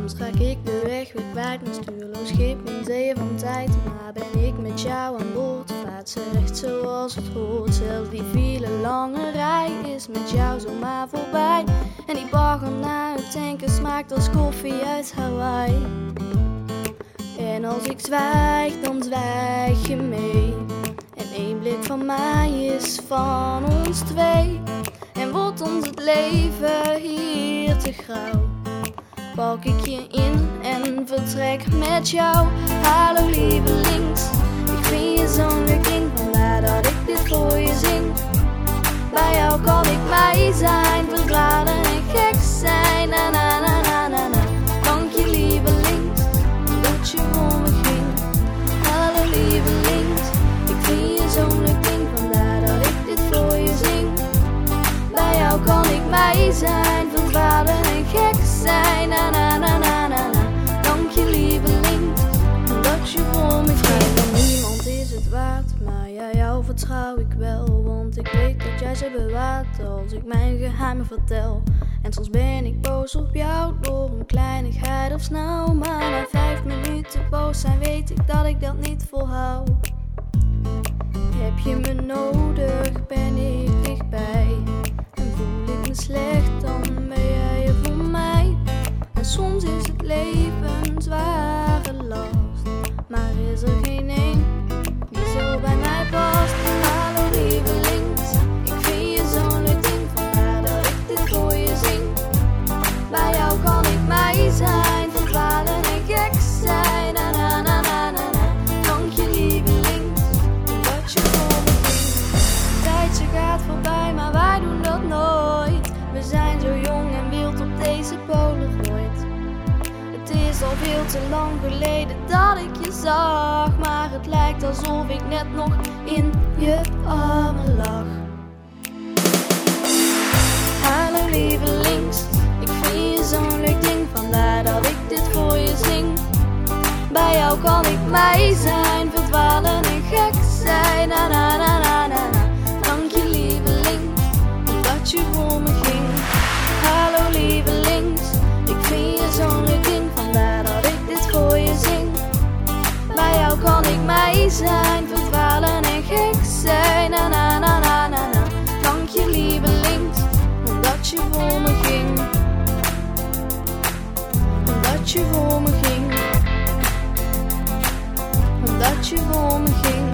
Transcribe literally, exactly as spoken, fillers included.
Soms raak ik de weg weer kwijt, mijn stuurloos schip in zeeën van tijd. Maar ben ik met jou aan boord, vaart ze recht zoals het hoort. Zelfs die file lange rij is met jou zomaar voorbij. En die bagger na het tanken smaakt als koffie uit Hawaii. En als ik zwijg, dan zwijg je mee. En één blik van mij is van ons twee. En wordt ons het leven hier te grauw, pak ik je in en vertrek met jou. Hallo lievelings, ik vind je zo'n leuk ding, vandaar dat ik dit voor je zing. Bij jou kan ik mij zijn, verdwalen en gek zijn. Na na na na na na. Dank je lievelings, dat je voor me ging. Hallo lievelings, ik vind je zo'n leuk ding, vandaar dat ik dit voor je zing. Bij jou kan ik mij zijn, verdwalen en gek zijn. Na na na na na na. Dank je lievelings, dat je voor me ging. Niemand is het waard, maar ja, jou vertrouw ik wel. Want ik weet dat jij ze bewaart als ik mijn geheimen vertel. En soms ben ik boos op jou door een kleinigheid of snauw. Maar na vijf minuten boos zijn weet ik dat ik dat niet volhoud. Heb je me nodig, ben ik dichtbij. En voel ik me slecht, dan ben jij er voor mij. En soms is het leven een zware last, maar is er geen één die zo bij mij past. Hallo lievelings, ik vind je zo'n leuk ding, vandaar dat ik dit voor je zing. Bij jou kan ik mij zijn, verdwalen en gek zijn. Na na na na na na. Dank je lievelings, dat je voor me ging. Tijdje gaat voorbij, maar wij doen dat nooit. We zijn zo jong en wild op deze Polaroid. Het is al veel te lang geleden dat ik je zag, maar het lijkt alsof ik net nog in je armen lag. Hallo lievelings, ik vind je zo'n leuk ding, vandaar dat ik dit voor je zing. Bij jou kan ik mij zijn, verdwalen en gek zijn. Na na na na na na. Dank je lievelings, dat je voor me ging. Hallo lievelings, ik vind je zo'n leuk ding, vandaar dat ik dit voor je zing. Bij jou kan ik mij zijn, verdwalen en gek zijn. Na na na na na na. Dank je lievelings, dat je voor me ging. Dat je voor me ging. Dat je voor me ging.